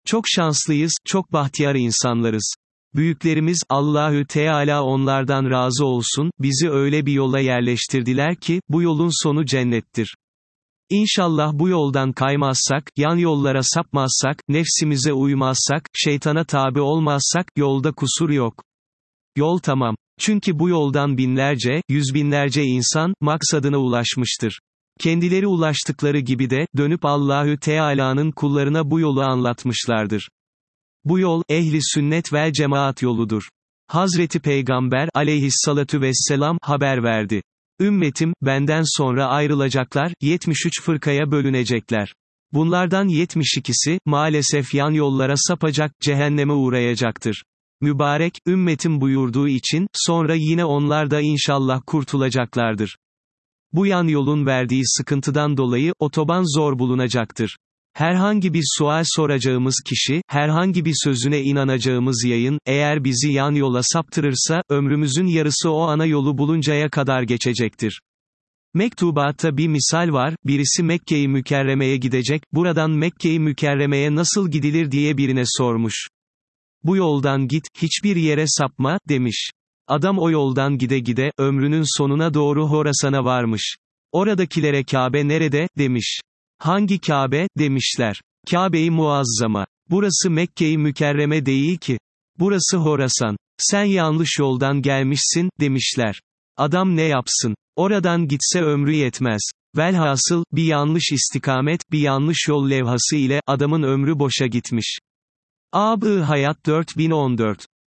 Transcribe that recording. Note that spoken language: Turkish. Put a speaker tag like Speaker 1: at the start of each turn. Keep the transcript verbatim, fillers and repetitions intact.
Speaker 1: Çok şanslıyız, çok bahtiyar insanlarız. Büyüklerimiz, Allahü Teala onlardan razı olsun, bizi öyle bir yola yerleştirdiler ki, bu yolun sonu cennettir. İnşallah bu yoldan kaymazsak, yan yollara sapmazsak, nefsimize uymazsak, şeytana tabi olmazsak, yolda kusur yok. Yol tamam. Çünkü bu yoldan binlerce, yüz binlerce insan, maksadına ulaşmıştır. Kendileri ulaştıkları gibi de, dönüp Allahü Teala'nın kullarına bu yolu anlatmışlardır. Bu yol, ehli sünnet vel cemaat yoludur. Hazreti Peygamber, aleyhissalatu vesselam, haber verdi. Ümmetim, benden sonra ayrılacaklar, yetmiş üç fırkaya bölünecekler. Bunlardan yetmiş ikisi, maalesef yan yollara sapacak, cehenneme uğrayacaktır. Mübarek, ümmetim buyurduğu için, sonra yine onlar da inşallah kurtulacaklardır. Bu yan yolun verdiği sıkıntıdan dolayı, otoban zor bulunacaktır. Herhangi bir sual soracağımız kişi, herhangi bir sözüne inanacağımız yayın, eğer bizi yan yola saptırırsa, ömrümüzün yarısı o ana yolu buluncaya kadar geçecektir. Mektubatta bir misal var, birisi Mekke-i Mükerreme'ye gidecek, buradan Mekke-i Mükerreme'ye nasıl gidilir diye birine sormuş. Bu yoldan git, hiçbir yere sapma, demiş. Adam o yoldan gide gide, ömrünün sonuna doğru Horasan'a varmış. Oradakilere Kabe nerede, demiş. Hangi Kabe, demişler. Kabe-i Muazzama. Burası Mekke-i Mükerreme değil ki. Burası Horasan. Sen yanlış yoldan gelmişsin, demişler. Adam ne yapsın? Oradan gitse ömrü yetmez. Velhasıl, bir yanlış istikamet, bir yanlış yol levhası ile, adamın ömrü boşa gitmiş. Ab-ı Hayat dört bin on dört